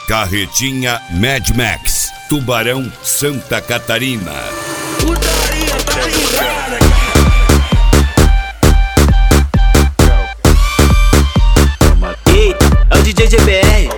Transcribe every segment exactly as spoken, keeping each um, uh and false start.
Carretinha Mad Max, Tubarão, Santa Catarina. Putaria tá ligada. Ei, é o D J G B R.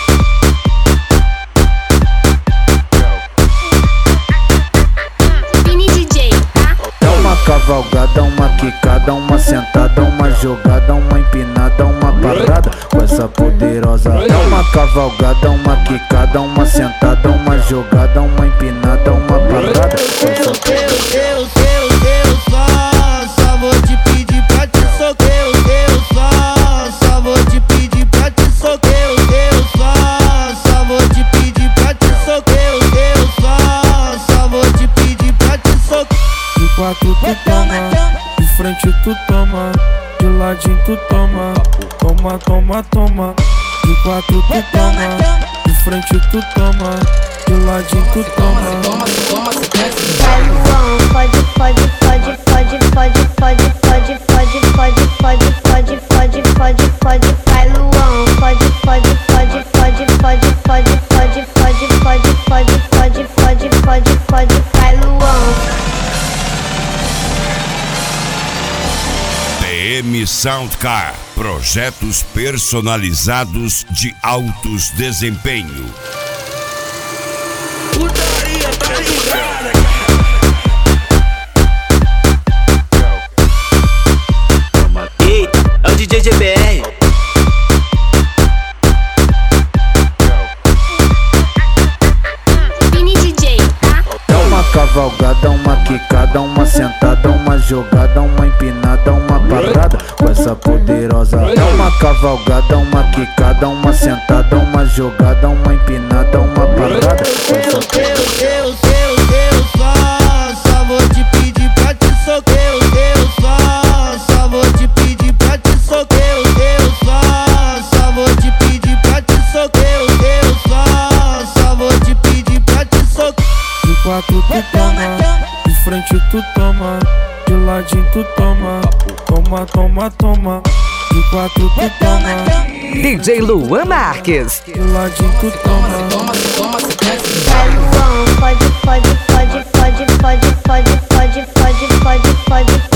Vini D J, tá? É uma cavalgada, uma quicada, uma sentada, uma jogada, uma empinada, uma parada com essa poderosa. É uma cavalgada, uma quicada, uma sentada, uma jogada, uma empinada, uma parada com essa poderosa. Eu, eu, eu só, só vou te pedir pra te soquear. Eu só, só vou te pedir pra te soquear. Eu só, só vou te pedir pra te soquear. Eu só, só vou te pedir pra te soquear. De quatro tu toma, de frente tu toma, de ladinho tu toma, toma, toma, toma. De quatro tu toma, de frente tu toma, de ladinho tu toma. Vai Luan, pode, pode, pode, pode, pode, pode, pode, pode, pode, pode, pode, pode, pode, pode. Vai Luan, pode, pode, pode, pode, pode, pode, pode, pode, pode, pode, pode, pode, pode, pode. Vai Luan. T M Soundcar, projetos personalizados de altos desempenho. Putaria tá ligada. Ei, é o D J G B R. Vini D J, tá? É uma cavalgada, uma quicada, uma sentada, uma jogada, uma empinada, uma parada com essa poderosa. É uma cavalgada, uma quicada, uma sentada, uma jogada, uma empinada, uma parada com essa poderosa. Eu, eu, eu só, só vou te pedir pra te soquear. Eu só, só vou te pedir pra te soquear. Eu só, só vou te pedir pra te soquear. Eu só, só vou te pedir pra te soquear. De quatro tu toma, de frente tu toma, de ladinho tu toma, toma, toma, toma. De quatro tu toma, D J Luan Marques. de ladinho tu toma. Vai Luan, pode, pode, pode, pode, pode, pode, pode, pode, pode, pode, pode.